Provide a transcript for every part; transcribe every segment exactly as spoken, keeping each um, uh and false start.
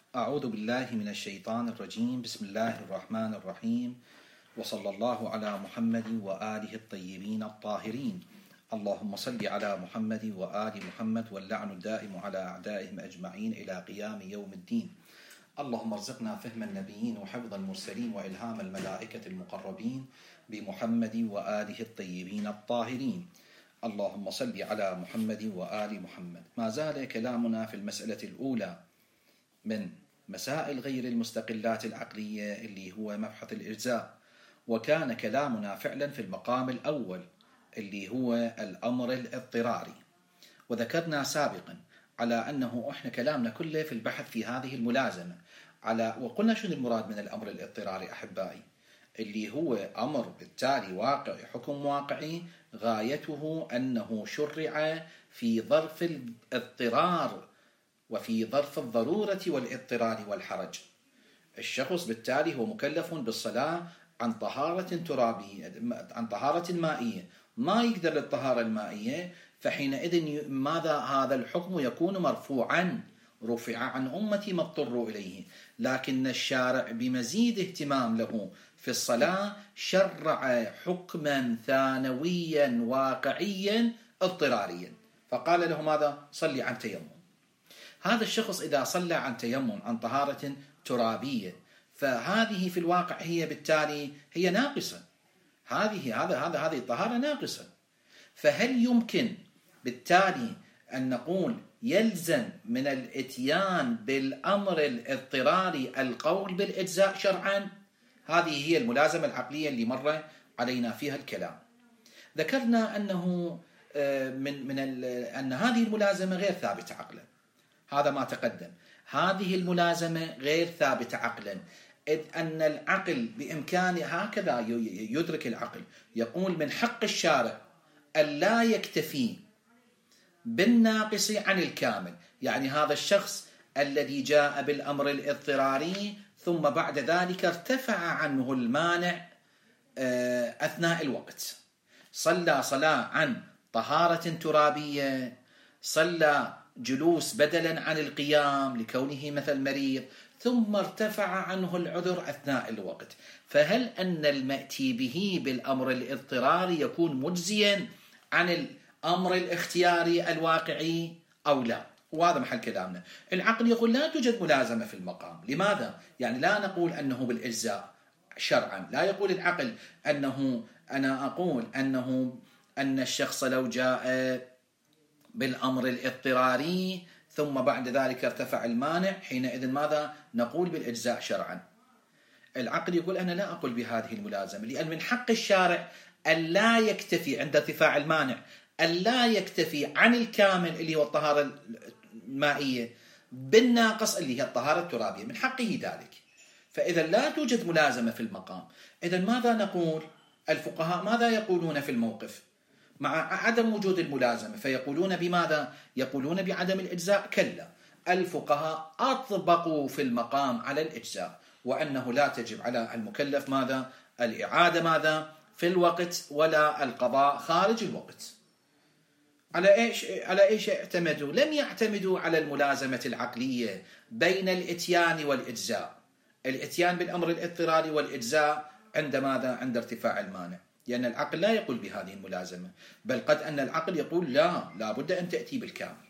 أعوذ بالله من الشيطان الرجيم. بسم الله الرحمن الرحيم، وصلى الله على محمد وآله الطيبين الطاهرين. اللهم صل على محمد وآل محمد، واللعن الدائم على أعدائهم أجمعين إلى قيام يوم الدين. اللهم ارزقنا فهم النبيين وحفظ المرسلين وإلهام الملائكة المقربين بمحمد وآله الطيبين الطاهرين. اللهم صل على محمد وآل محمد. ما زال كلامنا في المسألة الأولى من مسائل غير المستقلات العقلية اللي هو مبحث الإجزاء، وكان كلامنا فعلا في المقام الأول اللي هو الأمر الاضطراري، وذكرنا سابقا على أنه إحنا كلامنا كله في البحث في هذه الملازمة على وقلنا شنو المراد من الأمر الاضطراري أحبائي، اللي هو أمر بالتالي واقعي، حكم واقعي غايته أنه شرع في ظرف الاضطرار وفي ظرف الضرورة والاضطرار والحرج. الشخص بالتالي هو مكلف بالصلاة عن طهارة ترابية، عن طهارة مائية، ما يقدر للطهارة المائية، فحينئذ ماذا هذا الحكم يكون مرفوعا، رفع عن أمتي ما اضطروا إليه، لكن الشارع بمزيد اهتمام له في الصلاة شرع حكما ثانويا واقعيا اضطراريا، فقال له ماذا؟ صلي عن تيمم. هذا الشخص إذا صلى عن تيمم عن طهارة ترابية، فهذه في الواقع هي بالتالي هي ناقصة، هذه هذا هذا هذه الطهارة ناقصة. فهل يمكن بالتالي أن نقول يلزم من الإتيان بالأمر الاضطراري القول بالإجزاء شرعا؟ هذه هي الملازمة العقلية اللي مر علينا فيها الكلام. ذكرنا أنه من من أن هذه الملازمة غير ثابتة عقلا، هذا ما تقدم. هذه الملازمة غير ثابتة عقلا، إذ أن العقل بإمكانه هكذا يدرك العقل، يقول من حق الشارع ألا يكتفي بالناقص عن الكامل. يعني هذا الشخص الذي جاء بالأمر الاضطراري ثم بعد ذلك ارتفع عنه المانع أثناء الوقت، صلى صلاة عن طهارة ترابية، صلى جلوس بدلا عن القيام لكونه مثل مريض، ثم ارتفع عنه العذر أثناء الوقت، فهل أن المأتي به بالأمر الاضطراري يكون مجزيا عن الأمر الاختياري الواقعي أو لا؟ وهذا محل كلامنا. العقل يقول لا توجد ملازمة في المقام. لماذا؟ يعني لا نقول أنه بالإجزاء شرعا، لا يقول العقل أنه أنا أقول أنه أن الشخص لو جاء بالأمر الاضطراري ثم بعد ذلك ارتفع المانع، حينئذ ماذا نقول بالإجزاء شرعا؟ العقل يقول أنا لا أقول بهذه الملازمة، لأن من حق الشارع ألا يكتفي عند ارتفاع المانع، ألا يكتفي عن الكامل اللي هو الطهارة المائية بالناقص اللي هي الطهارة الترابية، من حقه ذلك. فإذا لا توجد ملازمة في المقام، إذا ماذا نقول؟ الفقهاء ماذا يقولون في الموقف مع عدم وجود الملازمة؟ فيقولون بماذا؟ يقولون بعدم الإجزاء. كلا، الفقهاء أطبقوا في المقام على الإجزاء، وأنه لا تجب على المكلف ماذا؟ الإعادة ماذا؟ في الوقت، ولا القضاء خارج الوقت. على إيش على إيش اعتمدوا؟ لم يعتمدوا على الملازمة العقلية بين الإتيان والإجزاء، الإتيان بالأمر الاضطراري والإجزاء عند ماذا؟ عند ارتفاع المانع، لأن العقل لا يقول بهذه الملازمة، بل قد أن العقل يقول لا لا بد أن تأتي بالكامل.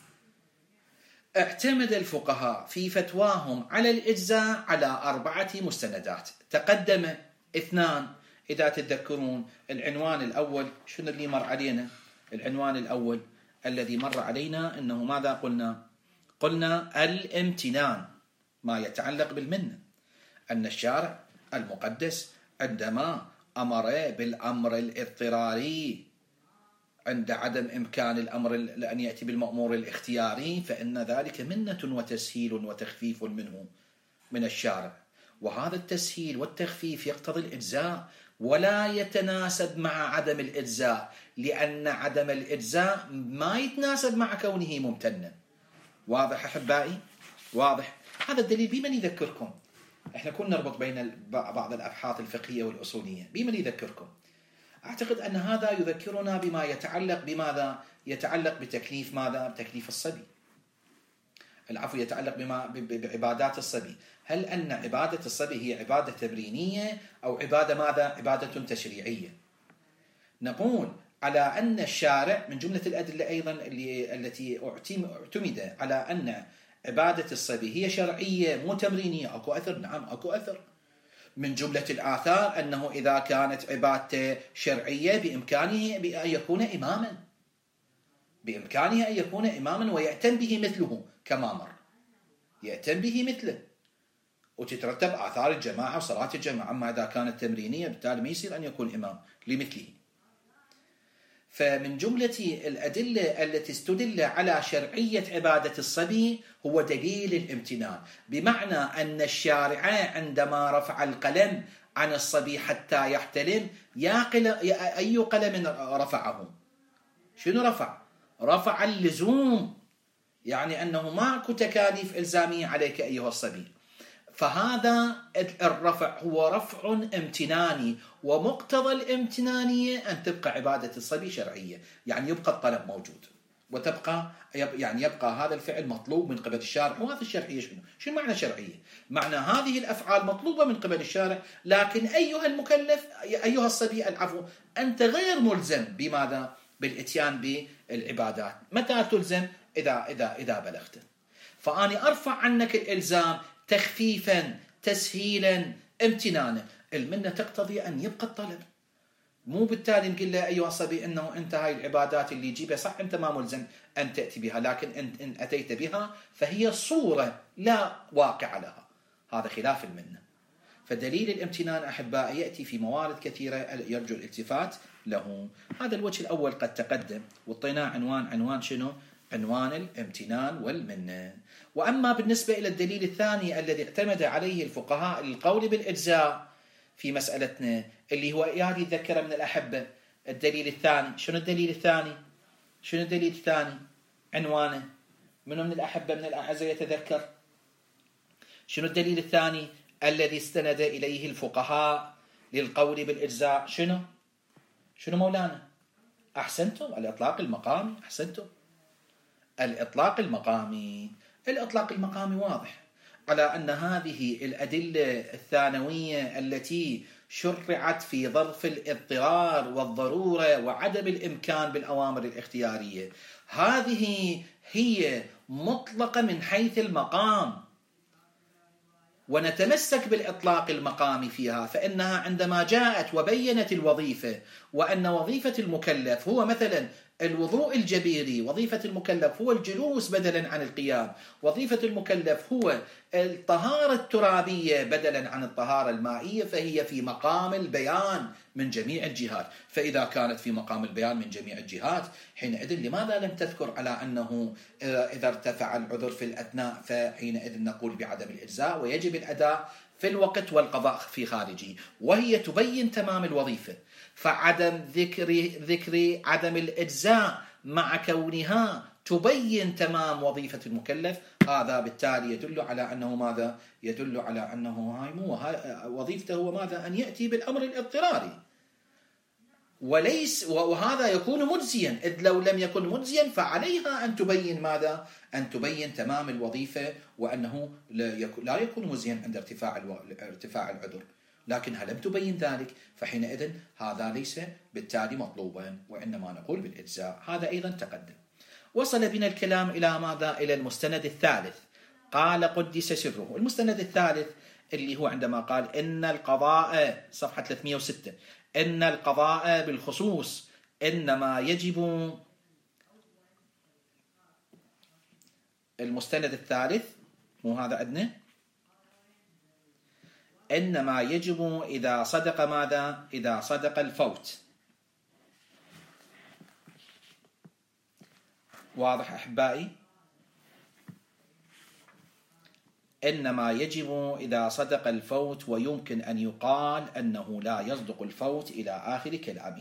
اعتمد الفقهاء في فتواهم على الإجزاء على أربعة مستندات، تقدم اثنان إذا تتذكرون. العنوان الأول شنو اللي مر علينا؟ العنوان الأول الذي مر علينا أنه ماذا قلنا؟ قلنا الامتنان، ما يتعلق بالمنة، أن الشارع المقدس عندما أمر بالأمر الاضطراري عند عدم إمكان الأمر أن يأتي بالمأمور الاختياري، فإن ذلك منة وتسهيل وتخفيف منه من الشارع، وهذا التسهيل والتخفيف يقتضي الإجزاء ولا يتناسب مع عدم الإجزاء، لأن عدم الإجزاء ما يتناسب مع كونه ممتنا. واضح أحبائي؟ واضح. هذا الدليل بمن يذكركم؟ احنا كنا نربط بين بعض الأبحاث الفقهية والأصولية، بمن يذكركم؟ أعتقد أن هذا يذكرنا بما يتعلق بماذا؟ يتعلق بتكليف ماذا؟ بتكليف الصبي. العفو يتعلق بما بعبادات الصبي. هل أن عبادة الصبي هي عبادة تبرينية أو عبادة ماذا؟ عبادة تشريعية. نقول على أن الشارع من جملة الأدلة أيضا اللي التي اعتمد على أن عبادة الصبي هي شرعية مو تمرينية. أكو أثر؟ نعم أكو أثر. من جملة الآثار أنه إذا كانت عبادته شرعية بإمكانه أن يكون إماما، بإمكانه أن يكون إماما ويأتم به مثله كما مر، يأتم به مثله وتترتب آثار الجماعة وصلاة الجماعة. أما إذا كانت تمرينية بالتالي ما يصير أن يكون إمام لمثله. فمن جملة الأدلة التي استدل على شرعية عبادة الصبي هو دليل الامتنان، بمعنى أن الشارع عندما رفع القلم عن الصبي حتى يحتلم، يا قلم أي قلم رفعه؟ شنو رفع؟ رفع اللزوم، يعني أنه ماكو تكاليف إلزامية عليك أيها الصبي. فهذا الرفع هو رفع امتناني، ومقتضى الامتنانية أن تبقى عبادة الصبي شرعية، يعني يبقى الطلب موجود وتبقى يعني يبقى هذا الفعل مطلوب من قبل الشارع. وهذا الشرعية شنو؟ شنو معنى شرعية؟ معنى هذه الأفعال مطلوبة من قبل الشارع، لكن أيها المكلف أيها الصبي العفو أنت غير ملزم بماذا؟ بالإتيان بالعبادات. متى تلزم؟ إذا إذا إذا بلغت. فأنا أرفع عنك الإلزام تخفيفا تسهيلا امتنانا. المنة تقتضي أن يبقى الطلب، مو بالتالي نقول له أيها الصبي أنه أنت هاي العبادات اللي تجيبها صح أنت ما ملزم أن تأتي بها، لكن إن أتيت بها فهي صورة لا واقع لها. هذا خلاف المنة. فدليل الامتنان أحبائي يأتي في موارد كثيرة يرجو الالتفات له. هذا الوجه الأول قد تقدم وطيناه عنوان. عنوان شنو؟ عنوان الامتنان والمنة. وأما بالنسبة إلى الدليل الثاني الذي اعتمد عليه الفقهاء للقول بالإجزاء في مسألتنا، اللي هو يادي ذكر من الأحبة الدليل الثاني. شنو الدليل الثاني؟ شنو الدليل الثاني؟ عنوانه منو من الأحبة من الأعزة يتذكر؟ شنو الدليل الثاني الذي استند إليه الفقهاء للقول بالإجزاء؟ شنو؟ شنو مولانا؟ أحسنتم، الإطلاق المقامي. أحسنتم، الإطلاق المقامي. الإطلاق المقامي واضح على أن هذه الأدلة الثانوية التي شرعت في ظرف الاضطرار والضرورة وعدم الإمكان بالأوامر الاختيارية، هذه هي مطلقة من حيث المقام، ونتمسك بالإطلاق المقامي فيها. فإنها عندما جاءت وبينت الوظيفة وأن وظيفة المكلف هو مثلا الوضوء الجبيري، وظيفة المكلف هو الجلوس بدلا عن القيام، وظيفة المكلف هو الطهارة الترابية بدلا عن الطهارة المائية، فهي في مقام البيان من جميع الجهات. فإذا كانت في مقام البيان من جميع الجهات، حينئذ لماذا لم تذكر على أنه إذا ارتفع العذر في الأثناء فحينئذ نقول بعدم الإجزاء ويجب الأداء في الوقت والقضاء في خارجه، وهي تبين تمام الوظيفة. فعدم ذكر ذكر عدم الإجزاء مع كونها تبين تمام وظيفة المكلف، هذا بالتالي يدل على أنه ماذا؟ يدل على أنه هاي مو وظيفته هو ماذا؟ أن يأتي بالأمر الاضطراري، وليس وهذا يكون مجزيا، إذ لو لم يكن مجزيا فعليها أن تبين ماذا؟ أن تبين تمام الوظيفة، وأنه لا يكون مجزيا عند ارتفاع ارتفاع العذر. لكنها لم تبين ذلك، فحينئذ هذا ليس بالتالي مطلوبا، وإنما نقول بالإجزاء. هذا أيضا تقدم. وصل بنا الكلام إلى ماذا؟ إلى المستند الثالث. قال قدس سره. المستند الثالث اللي هو عندما قال إن القضاء، صفحة ثلاثمئة وستة، إن القضاء بالخصوص إنما يجب. المستند الثالث مو هذا عندنا؟ إنما يجب إذا صدق ماذا؟ إذا صدق الفوت. واضح أحبائي؟ إنما يجب إذا صدق الفوت، ويمكن أن يقال أنه لا يصدق الفوت إلى آخر كلامه.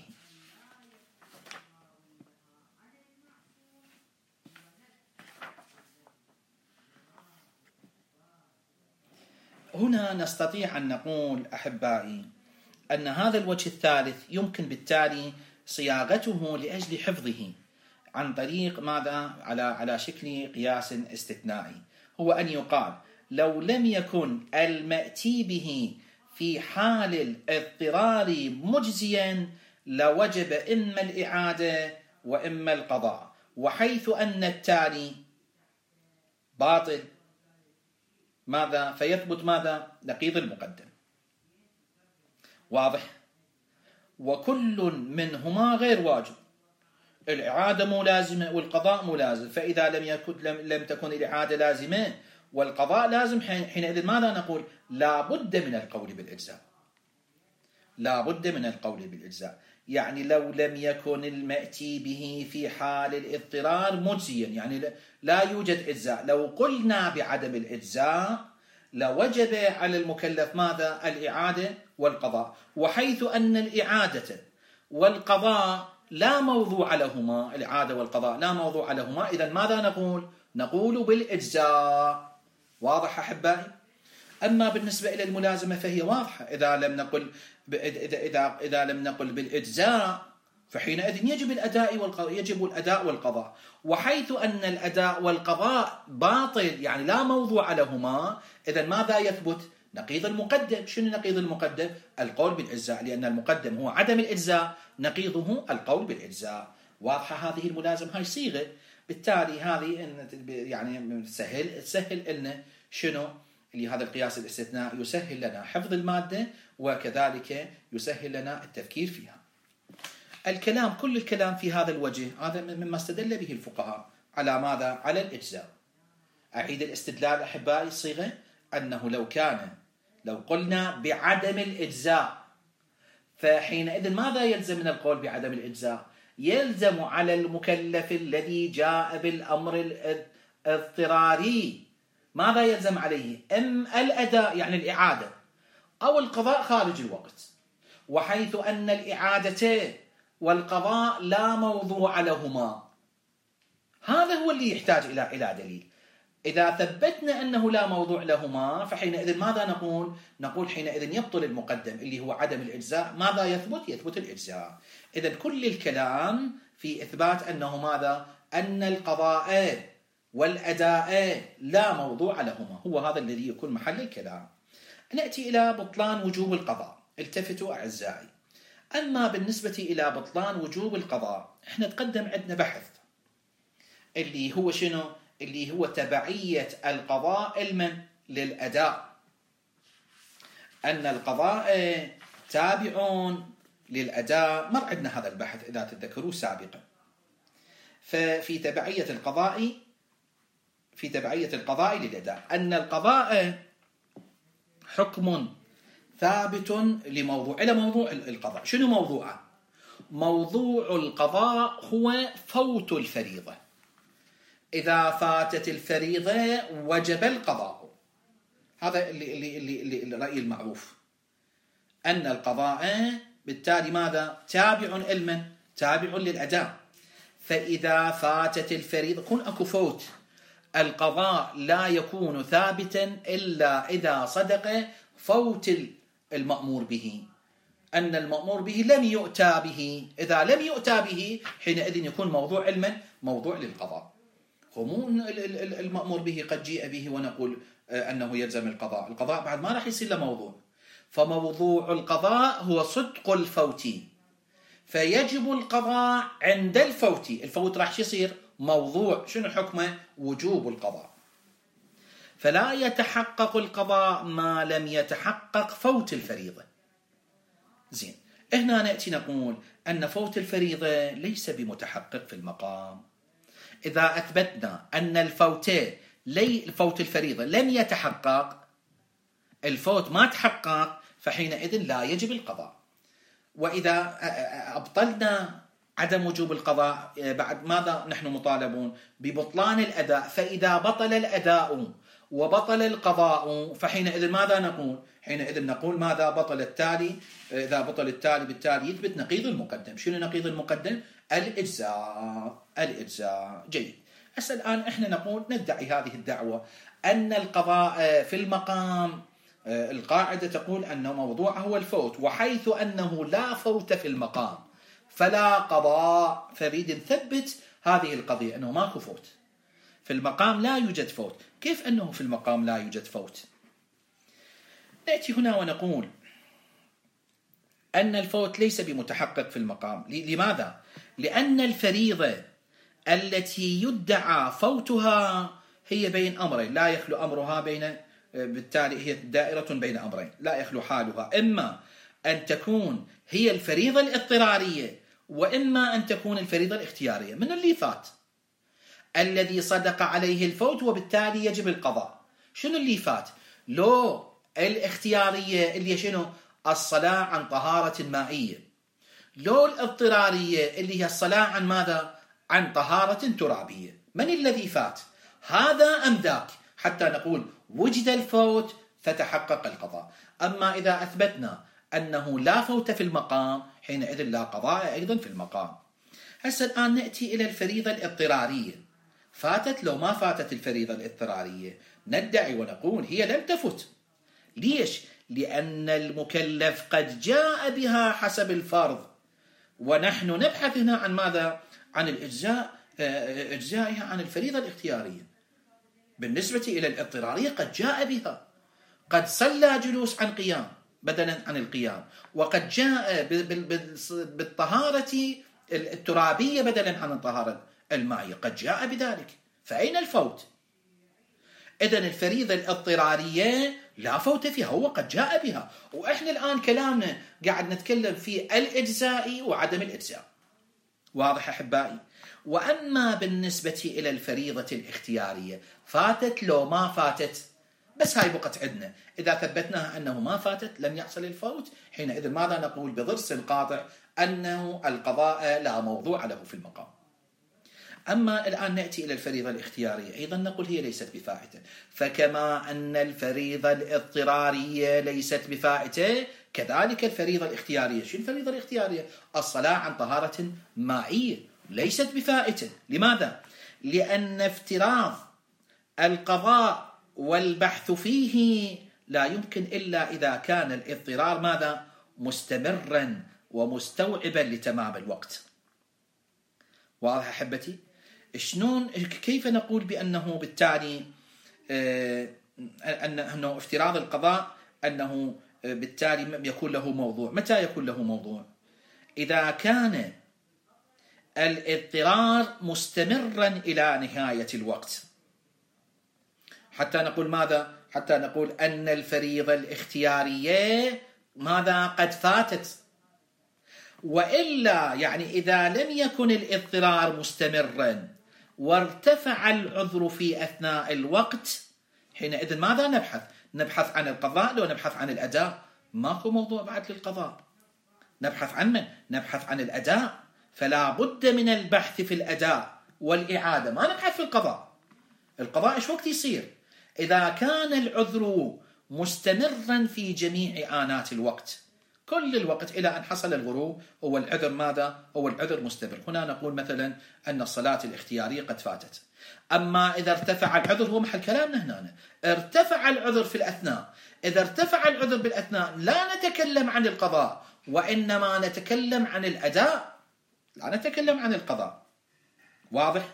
هنا نستطيع أن نقول أحبائي أن هذا الوجه الثالث يمكن بالتالي صياغته لأجل حفظه عن طريق ماذا؟ على على شكل قياس استثنائي. هو أن يقال لو لم يكن المأتي به في حال الاضطرار مجزيا لوجب إما الإعادة وإما القضاء، وحيث أن التالي باطل ماذا؟ فيثبت ماذا؟ نقيض المقدم. واضح؟ وكل منهما غير واجب، الإعادة مو لازمة والقضاء مو لازم، فإذا لم يكن لم, لم تكن الإعادة لازمة والقضاء لازم، حينئذ ماذا نقول؟ لا بد من القول بالإجزاء، لا بد من القول بالإجزاء. يعني لو لم يكن المأتي به في حال الاضطرار مجزيا، يعني لا يوجد إجزاء، لو قلنا بعدم الإجزاء لوجب على المكلف ماذا؟ الإعادة والقضاء، وحيث أن الإعادة والقضاء لا موضوع لهما، الإعادة والقضاء لا موضوع لهما، إذن ماذا نقول؟ نقول بالإجزاء. واضح أحبائي؟ أما بالنسبة إلى الملازمة فهي واضحة، إذا لم نقل إذا إذا إذا لم نقل بالإجزاء فحينئذ يجب الأداء والقضاء، يجب الأداء والقضاء، وحيث أن الأداء والقضاء باطل يعني لا موضوع لهما، إذن ماذا يثبت؟ نقيض المقدم. شنو نقيض المقدم؟ القول بالإجزاء، لأن المقدم هو عدم الإجزاء، نقيضه القول بالإجزاء. واضحة هذه الملازمة، هاي صيغة، بالتالي هذه يعني سهل سهل لنا شنو اللي هذا القياس الاستثناء يسهل لنا حفظ المادة، وكذلك يسهل لنا التفكير فيها. الكلام كل الكلام في هذا الوجه هذا مما استدل به الفقهاء على ماذا؟ على الإجزاء. أعيد الاستدلال أحبائي، الصيغة أنه لو كان لو قلنا بعدم الإجزاء فحينئذ ماذا يلزم من القول بعدم الإجزاء؟ يلزم على المكلف الذي جاء بالأمر الاضطراري ماذا يلزم عليه؟ أم الأداء يعني الإعادة، أو القضاء خارج الوقت، وحيث أن الإعادة والقضاء لا موضوع لهما، هذا هو اللي يحتاج إلى إلى دليل. إذا ثبتنا أنه لا موضوع لهما فحينئذ ماذا نقول؟ نقول حينئذ يبطل المقدم اللي هو عدم الإجزاء، ماذا يثبت؟ يثبت الإجزاء. إذن كل الكلام في إثبات أنه ماذا؟ أن القضاء والأداء لا موضوع لهما، هو هذا الذي يكون محل الكلام. نأتي إلى بطلان وجوب القضاء. التفتوا أعزائي، أما بالنسبة إلى بطلان وجوب القضاء احنا تقدم عندنا بحث اللي هو شنو؟ اللي هو تبعية القضاء المن للأداء، أن القضاء تابعون للأداء. مر عندنا هذا البحث إذا تذكروا سابقا. ففي تبعية القضاء في تبعية القضاء للأداء أن القضاء حكم ثابت لموضوع إلى موضوع القضاء. شنو موضوعه؟ موضوع القضاء هو فوت الفريضة، إذا فاتت الفريضة وجب القضاء. هذا اللي اللي اللي, اللي الرأي المعروف، أن القضاء بالتالي ماذا؟ تابع لمن؟ تابع للأداء. فإذا فاتت الفريضة كون أكو فوت، القضاء لا يكون ثابتا إلا إذا صدق فوت المأمور به، أن المأمور به لم يؤتى به. إذا لم يؤتى به حينئذ يكون موضوع علما موضوع للقضاء. مو المأمور به قد جيء به ونقول أنه يلزم القضاء، القضاء بعد ما راح يصير له موضوع. فموضوع القضاء هو صدق الفوت، فيجب القضاء عند الفوت. الفوت راح يصير موضوع، شنو حكمه؟ وجوب القضاء. فلا يتحقق القضاء ما لم يتحقق فوت الفريضة. زين، هنا نأتي نقول أن فوت الفريضة ليس بمتحقق في المقام. إذا أثبتنا أن الفوت لي فوت الفريضة لم يتحقق، الفوت ما تحقق، فحينئذ لا يجب القضاء. وإذا أبطلنا عدم وجوب القضاء بعد ماذا نحن مطالبون؟ ببطلان الأداء. فإذا بطل الأداء وبطل القضاء فحينئذ ماذا نقول؟ حينئذ نقول ماذا؟ بطل التالي. إذا بطل التالي بالتالي يثبت نقيض المقدم. شنو نقيض المقدم؟ الإجزاء. الإجزاء. جيد. هسه الآن إحنا نقول ندعي هذه الدعوة أن القضاء في المقام القاعدة تقول أن موضوعه هو الفوت، وحيث أنه لا فوت في المقام فلا قضاء. فريد نثبت هذه القضية أنه ماكو فوت. في المقام لا يوجد فوت. كيف أنه في المقام لا يوجد فوت؟ نأتي هنا ونقول أن الفوت ليس بمتحقق في المقام. لماذا؟ لأن الفريضة التي يدعى فوتها هي بين أمرين، لا يخلو أمرها بين، بالتالي هي دائرة بين أمرين لا يخلو حالها، إما أن تكون هي الفريضة الاضطرارية وإما أن تكون الفريضة الاختيارية. من اللي فات؟ الذي صدق عليه الفوت وبالتالي يجب القضاء. شنو اللي فات؟ لو الاختيارية اللي شنو؟ الصلاة عن طهارة مائية. لو الاضطرارية اللي هي الصلاة عن ماذا؟ عن طهارة ترابية. من الذي فات؟ هذا أم ذاك؟ حتى نقول وجد الفوت فتحقق القضاء. أما إذا أثبتنا أنه لا فوت في المقام حينئذ لا قضاء أيضا في المقام. هسه الآن نأتي إلى الفريضة الاضطرارية. فاتت لو ما فاتت الفريضة الاضطرارية؟ ندعي ونقول هي لم تفت. ليش؟ لأن المكلف قد جاء بها حسب الفرض، ونحن نبحث هنا عن ماذا؟ عن الإجزاء، إجزائها عن الفريضة الاختيارية. بالنسبة إلى الاضطرارية قد جاء بها، قد صلى جلوس عن قيام بدلا عن القيام، وقد جاء بالطهارة الترابية بدلا عن الطهارة المائية، قد جاء بذلك. فأين الفوت؟ إذن الفريضة الاضطرارية لا فوت فيها، هو قد جاء بها. وإحنا الآن كلامنا قاعد نتكلم في الإجزاء وعدم الإجزاء. واضح أحبائي؟ وأما بالنسبة إلى الفريضة الاختيارية فاتت لو ما فاتت، بس هاي بقت عندنا. إذا ثبتناها أنه ما فاتت لم يحصل الفوت، حينئذ ماذا نقول بضرس قاطع؟ أنه القضاء لا موضوع له في المقام. أما الآن نأتي إلى الفريضة الاختيارية، أيضا نقول هي ليست بفائتة. فكما أن الفريضة الاضطرارية ليست بفائتة كذلك الفريضة الاختيارية. شو الفريضة الاختيارية؟ الصلاة عن طهارة مائية ليست بفائتة. لماذا؟ لأن افتراض القضاء والبحث فيه لا يمكن إلا إذا كان الاضطرار ماذا؟ مستمرا ومستوعبا لتمام الوقت. واضح أحبتي؟ شلون كيف نقول بأنه بالتالي آه أنه افتراض القضاء أنه بالتالي يكون له موضوع؟ متى يكون له موضوع؟ إذا كان الاضطرار مستمرا إلى نهاية الوقت. حتى نقول ماذا؟ حتى نقول أن الفريضة الاختيارية ماذا؟ قد فاتت. وإلا يعني إذا لم يكن الاضطرار مستمرا وارتفع العذر في أثناء الوقت، حينئذ ماذا نبحث؟ نبحث عن القضاء لو نبحث عن الأداء؟ ماكو موضوع بعد للقضاء. نبحث عن من؟ نبحث عن الأداء. فلا بد من البحث في الأداء والإعادة، ما نبحث في القضاء. القضاء إيش وقت يصير؟ إذا كان العذر مستمرا في جميع آنات الوقت، كل الوقت إلى أن حصل الغروب، هو العذر ماذا؟ هو العذر مستمر. هنا نقول مثلا أن الصلاة الاختيارية قد فاتت. أما إذا ارتفع العذر، هو محل كلامنا هنا، ارتفع العذر في الأثناء. إذا ارتفع العذر بالأثناء لا نتكلم عن القضاء، وإنما نتكلم عن الأداء، لا نتكلم عن القضاء. واضح؟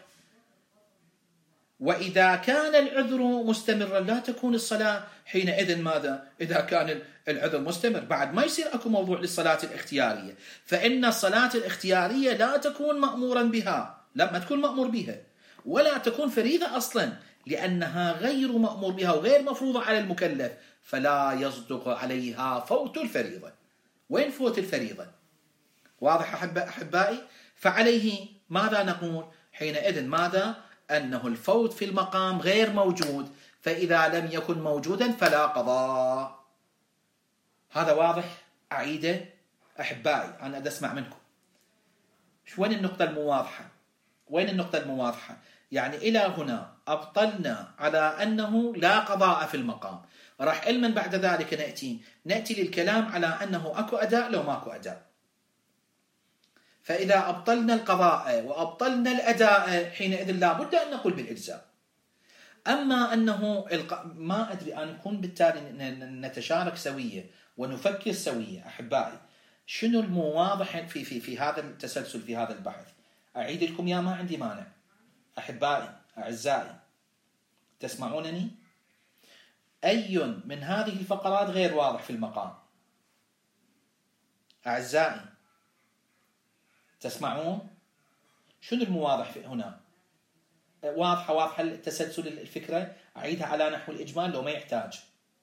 وإذا كان العذر مستمرا لا تكون الصلاة حينئذ ماذا؟ إذا كان العذر مستمر بعد ما يصير أكو موضوع للصلاة الاختيارية. فإن الصلاة الاختيارية لا تكون مأمورا بها، لا ما تكون مأمور بها، ولا تكون فريضة أصلا، لأنها غير مأمور بها وغير مفروضة على المكلف، فلا يصدق عليها فوت الفريضة. وين فوت الفريضة؟ واضح أحبائي؟ فعليه ماذا نقول؟ حينئذ ماذا؟ أنه الفوت في المقام غير موجود، فإذا لم يكن موجودا فلا قضاء. هذا واضح؟ أعيده أحبائي، أنا أدى أسمع منكم. وين النقطة المواضحة؟ وين النقطة المواضحة؟ يعني إلى هنا أبطلنا على أنه لا قضاء في المقام. راح علما بعد ذلك نأتي نأتي للكلام على أنه أكو أداء لو ماكو أداء. فإذا أبطلنا القضاء وأبطلنا الأداء حينئذ لا بد أن نقول بالإجزاء. أما أنه الق... ما أدري، أن نكون بالتالي نتشارك سوية ونفكر سوية أحبائي. شنو المواضح في في في هذا التسلسل، في هذا البحث؟ أعيد لكم يا ما عندي مانع أحبائي أعزائي. تسمعونني؟ أي من هذه الفقرات غير واضح في المقام؟ أعزائي تسمعون؟ شنو المواضح هنا؟ واضحة واضحة تسلسل الفكرة؟ أعيدها على نحو الإجمال لو ما يحتاج.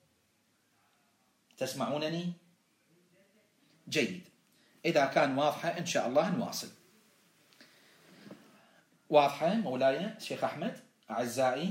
تسمعونني؟ جيد. إذا كان واضحة إن شاء الله نواصل. واضحة مولاي شيخ أحمد؟ أعزائي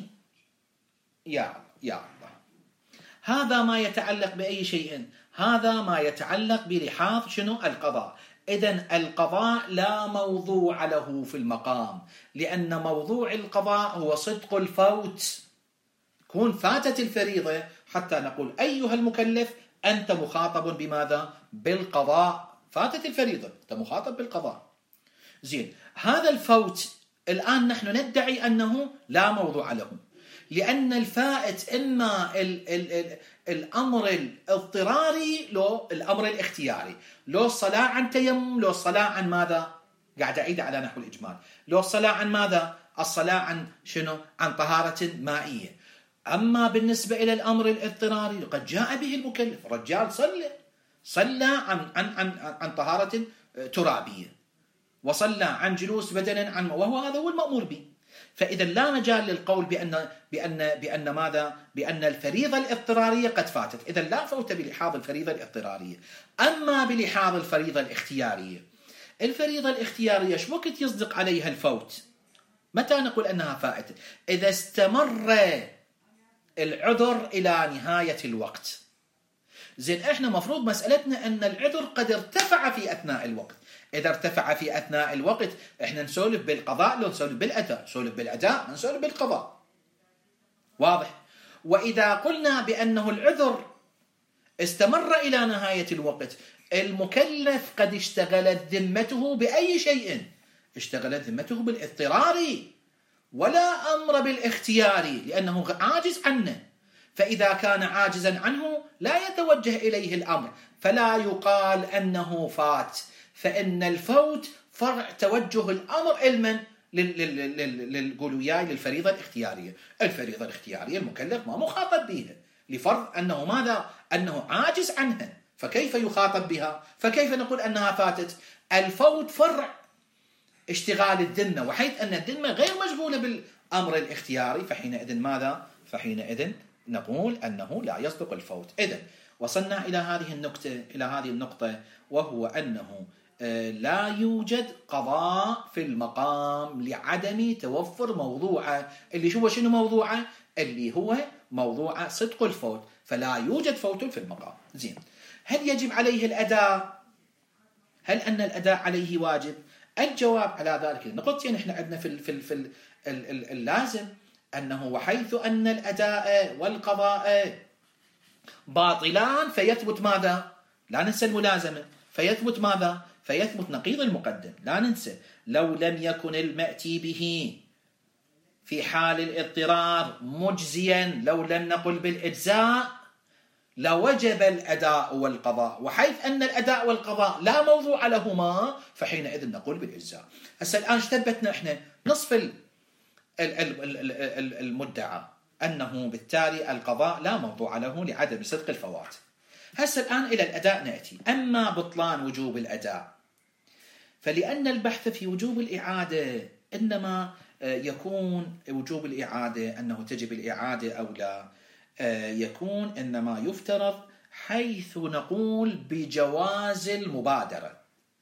يا يا الله. هذا ما يتعلق بأي شيء، هذا ما يتعلق بلحاظ شنو؟ القضاء. إذن القضاء لا موضوع له في المقام، لأن موضوع القضاء هو صدق الفوت. كون فاتت الفريضة حتى نقول أيها المكلف أنت مخاطب بماذا؟ بالقضاء. فاتت الفريضة أنت مخاطب بالقضاء. زين، هذا الفوت الآن نحن ندعي أنه لا موضوع له، لأن الفائت إما ال ال ال الأمر الاضطراري لو الأمر الاختياري، لو الصلاة عن تيمم، لو الصلاة عن ماذا؟ قاعد أعيد على نحو الإجمال. لو الصلاة عن ماذا؟ الصلاة عن شنو؟ عن طهارة مائية. أما بالنسبة إلى الأمر الاضطراري قد جاء به المكلف، رجال صلى صلى عن عن عن عن طهارة ترابية، وصلى عن جلوس بدنا عن، وهو هذا هو المأمور به. فإذا لا مجال للقول بأن بأن بأن ماذا؟ بأن الفريضة الاضطرارية قد فاتت. إذا لا فوت بلحاظ الفريضة الاضطرارية. أما بلحاظ الفريضة الاختيارية، الفريضة الاختيارية شو وقت يصدق عليها الفوت؟ متى نقول أنها فائتة؟ إذا استمر العذر إلى نهاية الوقت. زين، إحنا مفروض مسألتنا أن العذر قد ارتفع في أثناء الوقت. إذا ارتفع في أثناء الوقت إحنا نسولف بالقضاء لو نسولف بالأداء؟ نسولف بالأداء، نسولف بالقضاء. واضح؟ وإذا قلنا بأنه العذر استمر إلى نهاية الوقت، المكلف قد اشتغلت ذمته بأي شيء؟ اشتغلت ذمته بالاضطراري، ولا أمر بالاختياري، لأنه عاجز عنه. فإذا كان عاجزا عنه لا يتوجه إليه الأمر، فلا يقال أنه فات، فإن الفوت فرع توجه الأمر علما للقولوياي للفريضة الاختيارية. الفريضة الاختيارية المكلف ما مخاطب بها، لفرض أنه ماذا؟ أنه عاجز عنها، فكيف يخاطب بها؟ فكيف نقول أنها فاتت؟ الفوت فرع اشتغال الذمة، وحيث أن الذمة غير مشغولة بالأمر الاختياري، فحينئذ ماذا؟ فحينئذ نقول أنه لا يصدق الفوت. إذن وصلنا إلى هذه النقطة إلى هذه النقطة وهو أنه لا يوجد قضاء في المقام لعدم توفر موضوعه، اللي هو شنو موضوعه؟ اللي هو موضوع صدق الفوت، فلا يوجد فوت في المقام. زين، هل يجب عليه الأداء؟ هل أن الأداء عليه واجب؟ الجواب على ذلك نقطتين احنا عندنا في في في اللازم، أنه وحيث أن الأداء والقضاء باطلان فيثبت ماذا؟ لا ننسى الملازمة. فيثبت ماذا؟ فيثبت نقيض المقدم. لا ننسى، لو لم يكن المأتي به في حال الاضطرار مجزيا، لو لم نقل بالإجزاء، لوجب الأداء والقضاء. وحيث أن الأداء والقضاء لا موضوع لهما فحينئذ نقول بالإجزاء. هسه الآن ثبتنا إحنا نصف المدعى، أنه بالتالي القضاء لا موضوع له لعدم صدق الفوات. هسه الآن إلى الأداء نأتي. أما بطلان وجوب الأداء، فلأن البحث في وجوب الإعادة إنما يكون وجوب الإعادة أنه تجب الإعادة أو لا، يكون إنما يفترض حيث نقول بجواز المبادرة.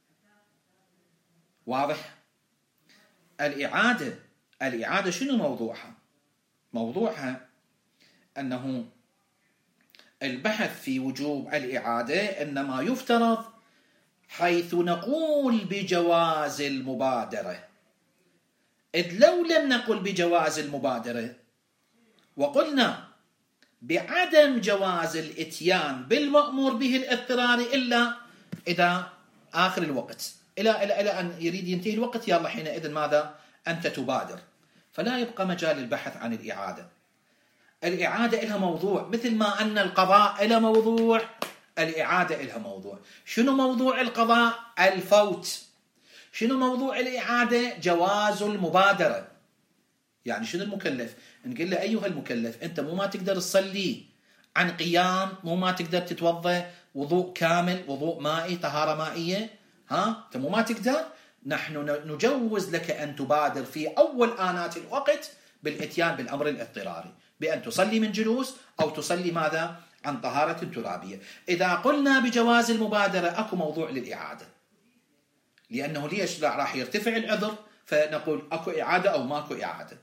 واضح؟ الإعادة الإعادة شنو موضوعها؟ موضوعها أنه البحث في وجوب الإعادة إنما يفترض حيث نقول بجواز المبادرة. إذ لو لم نقل بجواز المبادرة وقلنا بعدم جواز الإتيان بالمأمور به الاضطراري إلا إذا آخر الوقت، إلى إلى إلى أن يريد ينتهي الوقت، يلا حينئذ ماذا؟ أنت تبادر، فلا يبقى مجال البحث عن الإعادة. الإعادة إلها موضوع، مثل ما أن القضاء إلها موضوع، الإعادة إلها موضوع. شنو موضوع القضاء؟ الفوت. شنو موضوع الإعادة؟ جواز المبادرة. يعني شنو المكلف؟ نقول له أيها المكلف أنت مو ما تقدر تصلي عن قيام، مو ما تقدر تتوضأ وضوء كامل، وضوء مائي، طهارة مائية، ها أنت مو ما تقدر، نحن نجوز لك أن تبادر في أول آنات الوقت بالإتيان بالأمر الاضطراري بأن تصلي من جلوس أو تصلي ماذا؟ عن طهارة ترابية. إذا قلنا بجواز المبادرة أكو موضوع للإعادة، لأنه ليش راح يرتفع العذر فنقول أكو إعادة أو ماكو إعادة.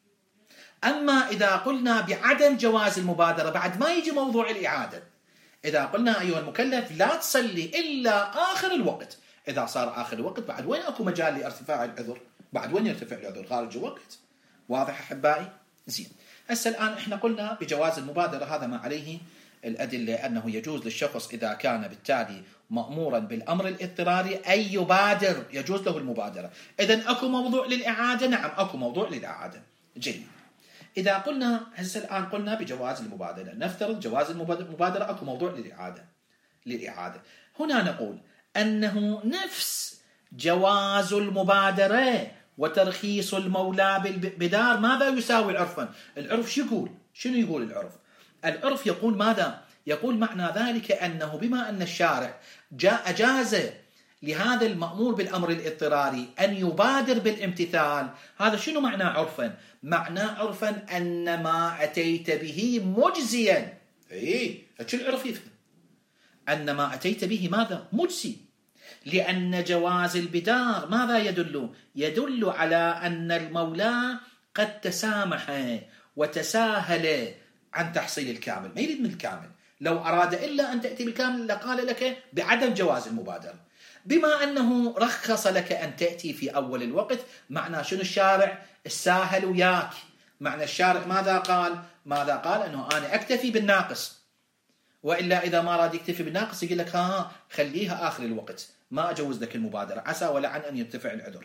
أما إذا قلنا بعدم جواز المبادرة بعد ما يجي موضوع الإعادة، إذا قلنا أيها المكلف لا تصلي إلا آخر الوقت، إذا صار آخر الوقت بعد وين أكو مجال لارتفاع العذر؟ بعد وين يرتفع العذر؟ خارج الوقت. واضح أحبائي؟ زين. هسه الآن إحنا قلنا بجواز المبادرة هذا ما عليه الأدلة، أنه يجوز للشخص إذا كان بالتالي مأمورا بالأمر الاضطراري أن يبادر، يجوز له المبادرة. إذن أكو موضوع للإعادة؟ نعم أكو موضوع للإعادة. جيد. إذا قلنا هسه الآن قلنا بجواز المبادرة، نفترض جواز المبادرة أكو موضوع للإعادة للإعادة هنا نقول أنه نفس جواز المبادرة وترخيص المولى بالبدار ماذا يساوي عرفا؟ العرف شو يقول؟ شنو يقول العرف؟ العرف يقول ماذا؟ يقول معنى ذلك أنه بما أن الشارع جاء أجاز لهذا المأمور بالأمر الاضطراري أن يبادر بالامتثال، هذا شنو معنى عرفا؟ معنى عرفا أن ما أتيت به مجزيا. إيه شو العرف يفهم؟ أن ما أتيت به ماذا؟ مجزي. لأن جواز البدار ماذا يدل؟ يدل على أن المولى قد تسامح وتساهل عن تحصيل الكامل، ما يريد من الكامل. لو أراد إلا أن تأتي بالكامل لقال لك بعدم جواز المبادرة. بما أنه رخص لك أن تأتي في أول الوقت، معنى شنو الشارع؟ الساهل وياك. معنى الشارع ماذا قال؟ ماذا قال؟ أنه أنا أكتفي بالناقص، وإلا إذا ما راد يكتفي بالناقص يقول لك ها خليها آخر الوقت، ما أجوز لك المبادرة، عسى ولعن أن يرتفع العذر.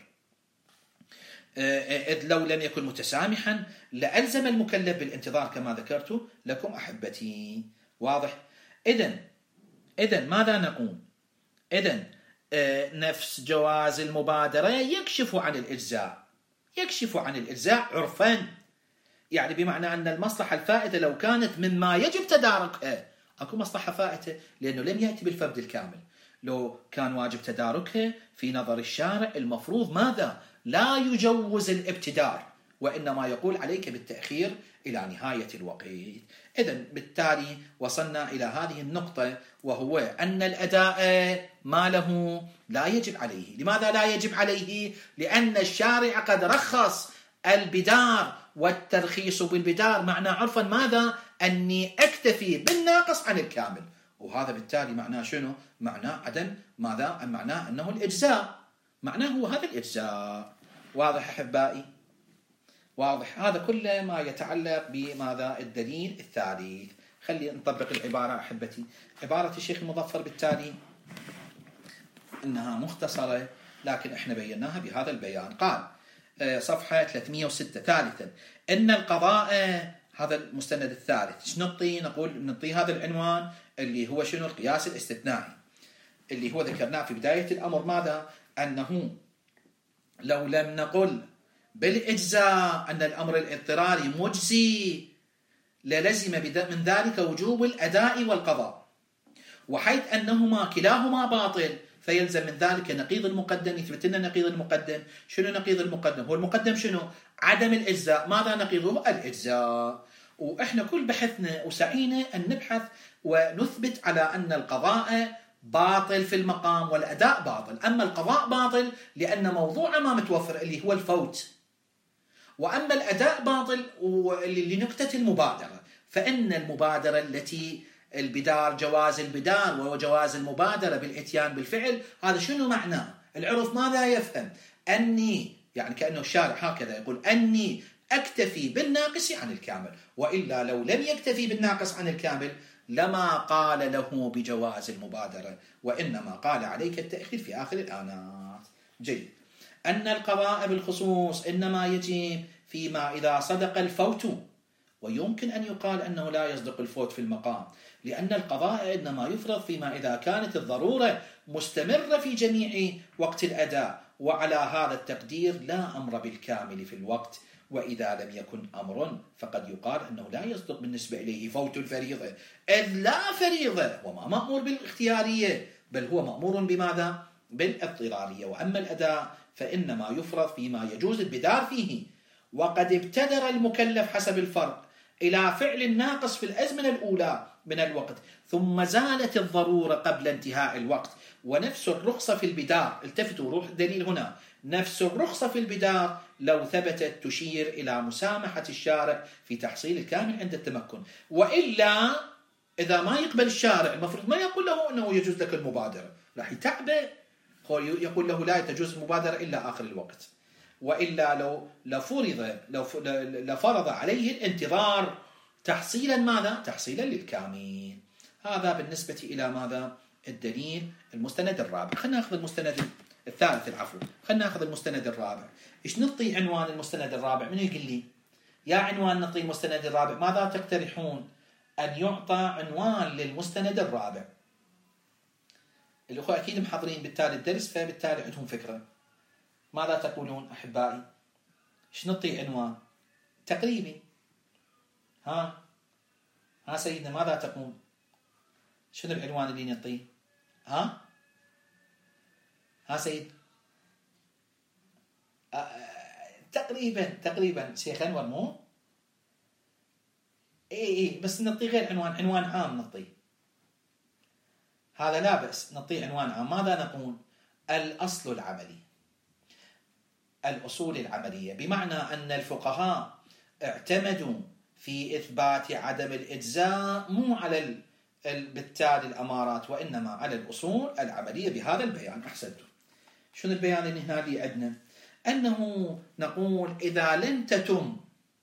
إذ لو لم يكن متسامحا لألزم المكلف بالانتظار كما ذكرت لكم أحبتي. واضح؟ إذن إذن ماذا نقول؟ إذن نفس جواز المبادرة يكشف عن الإجزاء، يكشف عن الإجزاء عرفا، يعني بمعنى أن المصلحة الفائتة لو كانت مما يجب تداركها، أكو مصلحة فائتة لأنه لم يأتي بالفرد الكامل. لو كان واجب تداركها في نظر الشارع المفروض ماذا؟ لا يجوز الابتدار، وإنما يقول عليك بالتأخير إلى نهاية الوقت. إذن بالتالي وصلنا إلى هذه النقطة، وهو أن الأداء ما له لا يجب عليه. لماذا لا يجب عليه؟ لأن الشارع قد رخص البدار، والترخيص بالبدار معنى عرفا ماذا؟ أني أكتفي بالناقص عن الكامل، وهذا بالتالي معناه شنو؟ معناه عدم ماذا؟ معناه أنه الإجزاء، معناه هو هذا الإجزاء. واضح أحبائي؟ واضح. هذا كله ما يتعلق بماذا؟ الدليل الثالث. خلي نطبق العبارة أحبتي. عبارة الشيخ المظفر بالتالي إنها مختصرة، لكن إحنا بيناها بهذا البيان. قال صفحة ثلاثمئة وستة ثالثا إن القضاء، هذا المستند الثالث. شنو نعطي؟ نقول نعطي هذا العنوان اللي هو شنو؟ القياس الاستثنائي، اللي هو ذكرناه في بداية الأمر ماذا؟ أنه لو لم نقل بالإجزاء أن الأمر الاضطراري مجزي للزم من ذلك وجوب الأداء والقضاء، وحيث أنهما كلاهما باطل فيلزم من ذلك نقيض المقدم. يثبت لنا نقيض المقدم. شنو نقيض المقدم؟ هو المقدم شنو؟ عدم الإجزاء. ماذا نقيضه؟ الإجزاء. وإحنا كل بحثنا وسعينا أن نبحث ونثبت على أن القضاء باطل في المقام والأداء باطل. أما القضاء باطل لأن موضوع ما متوفر اللي هو الفوت، وأما الأداء باطل لنكتة المبادرة. فإن المبادرة التي البدار، جواز البدار وجواز المبادرة بالإتيان بالفعل، هذا شنو معناه؟ العرف ماذا يفهم؟ أني يعني كأنه الشارع هكذا يقول أني أكتفي بالناقص عن الكامل، وإلا لو لم يكتفي بالناقص عن الكامل لما قال له بجواز المبادرة، وإنما قال عليك التأخير في آخر الآنات. جيد. أن القضاء بالخصوص إنما يجب فيما إذا صدق الفوت، ويمكن أن يقال أنه لا يصدق الفوت في المقام، لأن القضاء إنما يفرض فيما إذا كانت الضرورة مستمرة في جميع وقت الأداء، وعلى هذا التقدير لا أمر بالكامل في الوقت، وإذا لم يكن أمر فقد يقال أنه لا يصدق بالنسبة إليه فوت الفريضة، إذ لا فريضة وما مأمور بالاختيارية، بل هو مأمور بماذا؟ بالاضطرارية. وأما الأداء فإنما يفرض فيما يجوز البدار فيه، وقد ابتدر المكلف حسب الفرق إلى فعل ناقص في الأزمنة الأولى من الوقت، ثم زالت الضرورة قبل انتهاء الوقت. ونفس الرخصة في البدار، التفتوا روح الدليل هنا، نفس الرخصة في البدار لو ثبتت تشير إلى مسامحة الشارع في تحصيل الكامل عند التمكن، وإلا إذا ما يقبل الشارع المفروض ما يقول له أنه يجوز لك المبادرة، راح يتعبه، يقول له لا تجوز المبادرة إلا آخر الوقت، وإلا لو لفرض لو لفرض عليه الانتظار تحصيلا ماذا؟ تحصيلا للكامل. هذا بالنسبة إلى ماذا؟ الدليل المستند الرابع. خلينا ناخذ المستند الثالث العفو خلينا ناخذ المستند الرابع. ايش نعطي عنوان المستند الرابع؟ من يقول لي يا عنوان نعطي المستند الرابع؟ ماذا تقترحون أن يعطى عنوان للمستند الرابع؟ الأخوة أكيد محضرين بالتالي الدرس، فبالتالي عندهم فكرة. ماذا تقولون أحبائي؟ ايش نعطي عنوان تقريبي؟ ها ها سيدنا ماذا تقول؟ شنو العنوان اللي نعطيه؟ ها ها سيد؟ آه تقريبا تقريبا شيخ انور مو؟ اي اي بس نعطيه غير عنوان، عنوان عام نعطيه، هذا لا بأس نعطيه عنوان عام. ماذا نقول؟ الأصل العملي، الأصول العملية، بمعنى أن الفقهاء اعتمدوا في إثبات عدم الإجزاء مو على بالتالي الأمارات، وإنما على الأصول العملية بهذا البيان. أحسنتم. شنو البيان اللي هنا اللي عندنا؟ أنه نقول إذا لم تتم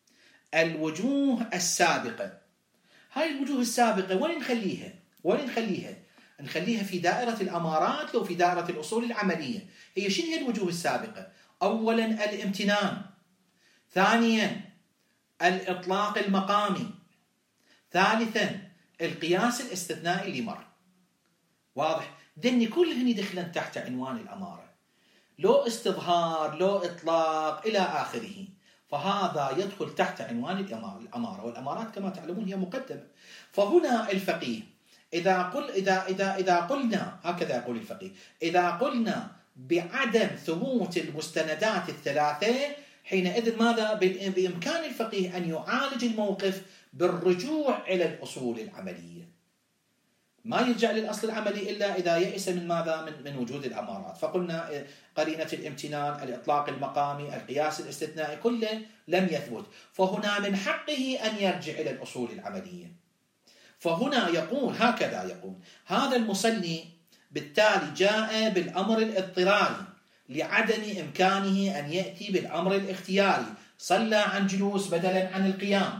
الوجوه السابقة، هاي الوجوه السابقة وين نخليها؟ وين نخليها؟ نخليها في دائرة الأمارات لو في دائرة الأصول العملية. هي شنو هي الوجوه السابقة؟ أولا الامتنان، ثانيا الإطلاق المقامي، ثالثا القياس الاستثنائي اللي مر. واضح؟ ذني كلهن يدخلن تحت عنوان الأمارة، لو استظهار لو إطلاق إلى آخره، فهذا يدخل تحت عنوان الأمارة، والأمارات كما تعلمون هي مقدمة. فهنا الفقيه إذا قل إذا إذا إذا قلنا هكذا يقول الفقيه، إذا قلنا بعدم ثبوت المستندات الثلاثة، حينئذ ماذا؟ بإمكان الفقيه أن يعالج الموقف بالرجوع إلى الأصول العملية، ما يرجع للأصل العملي إلا إذا يئس من ماذا؟ من, من وجود الأمارات. فقلنا قرينة الامتنان، الإطلاق المقامي، القياس الاستثنائي كله لم يثبت، فهنا من حقه أن يرجع إلى الأصول العملية. فهنا يقول هكذا يقول: هذا المصلي بالتالي جاء بالأمر الاضطراري لعدم إمكانه أن يأتي بالأمر الاختياري، صلى عن جلوس بدلا عن القيام،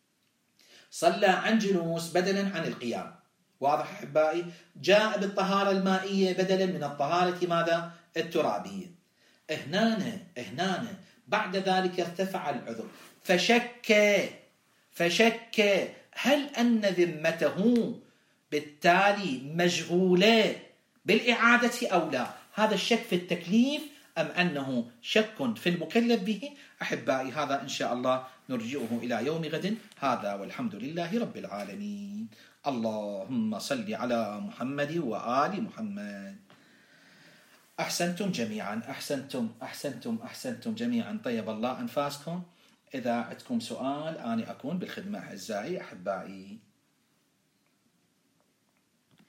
صلى عن جلوس بدلا عن القيام. واضح أحبائي؟ جاء بالطهارة المائية بدلا من الطهارة ماذا؟ الترابية. هنا هنا بعد ذلك ارتفع العذر، فشك فشك هل أن ذمته بالتالي مشغولة بالإعادة أو لا؟ هذا الشك في التكليف أم أنه شك في المكلف به؟ أحبائي هذا إن شاء الله نرجعه إلى يوم غد. هذا والحمد لله رب العالمين. اللهم صل على محمد وآل محمد. أحسنتم جميعا، أحسنتم أحسنتم أحسنتم جميعا. طيب الله أنفاسكم. إذا عندكم سؤال أنا أكون بالخدمة أعزائي أحبائي.